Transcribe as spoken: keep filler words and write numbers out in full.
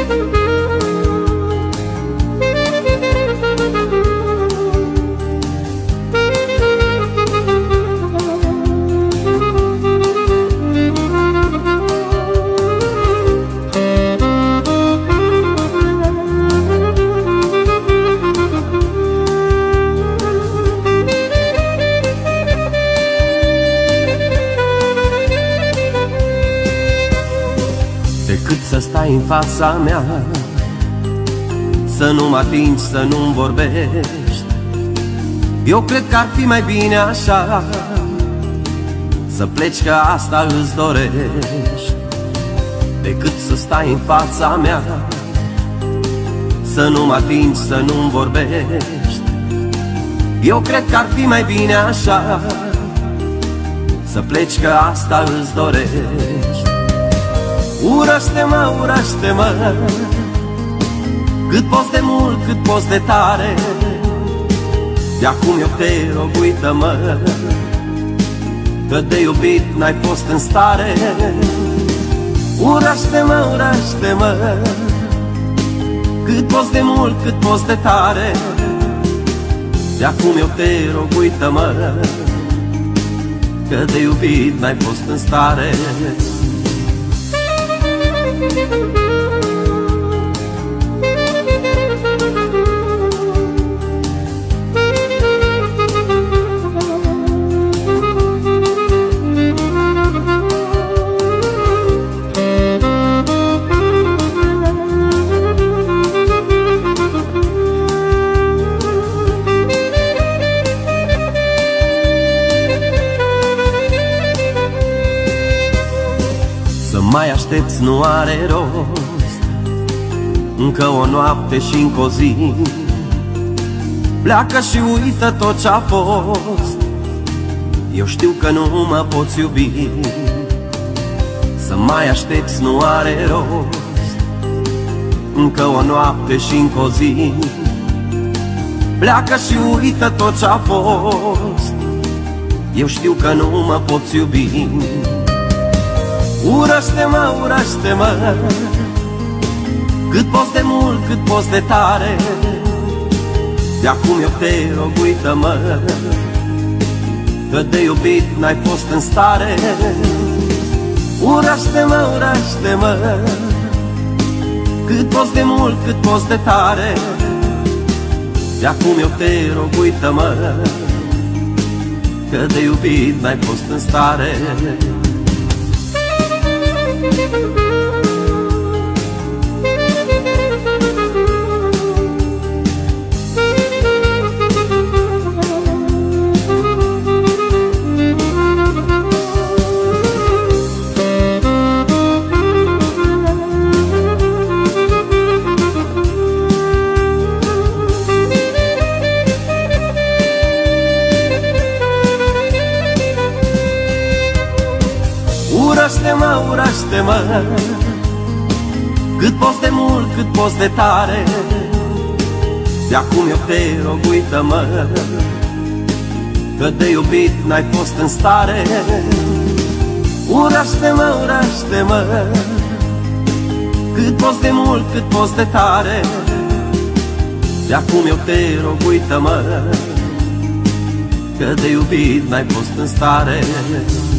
Decât să stai în fața mea, să nu mă atingi, să nu-mi vorbești, eu cred că ar fi mai bine așa, să pleci, că asta îți dorești. Decât să stai în fața mea, să nu mă atingi, să nu-mi vorbești, eu cred că ar fi mai bine așa, să pleci, că asta îți dorești. Urăște-mă, urăște-mă, cât poți de mult, cât poți de tare, de acum eu te rog, uită-mă, că de iubit n-ai fost în stare. Urăște-mă, urăște-mă, cât poți de mult, cât poți de tare, de acum eu te rog, uită-mă, că de iubit n-ai fost în stare. Să mai aștepți nu are rost, încă o noapte și încă o zi, pleacă și uită tot ce-a fost, eu știu că nu mă poți iubi. Să mai aștepți nu are rost, încă o noapte și încă o zi, pleacă și uită tot ce-a fost, eu știu că nu mă poți iubi. Urăște-mă, urăște-mă, cât poți de mult, cât poți de tare, de acum eu te rog, uită-mă, că de iubit n-ai fost în stare. Urăște-mă, urăște-mă, cât poți de mult, cât poți de tare, de acum eu te rog, uită-mă, că de iubit n-ai fost în stare. Urăște-mă, urăște-mă, cât poți de mult, cât poți de tare, de acum eu te rog, uită-mă, că de iubit n-ai fost în stare. Urăște-mă, urăște-mă, cât poți de mult, cât poți de tare, de acum eu te rog, uită-mă, că de iubit n-ai fost în stare.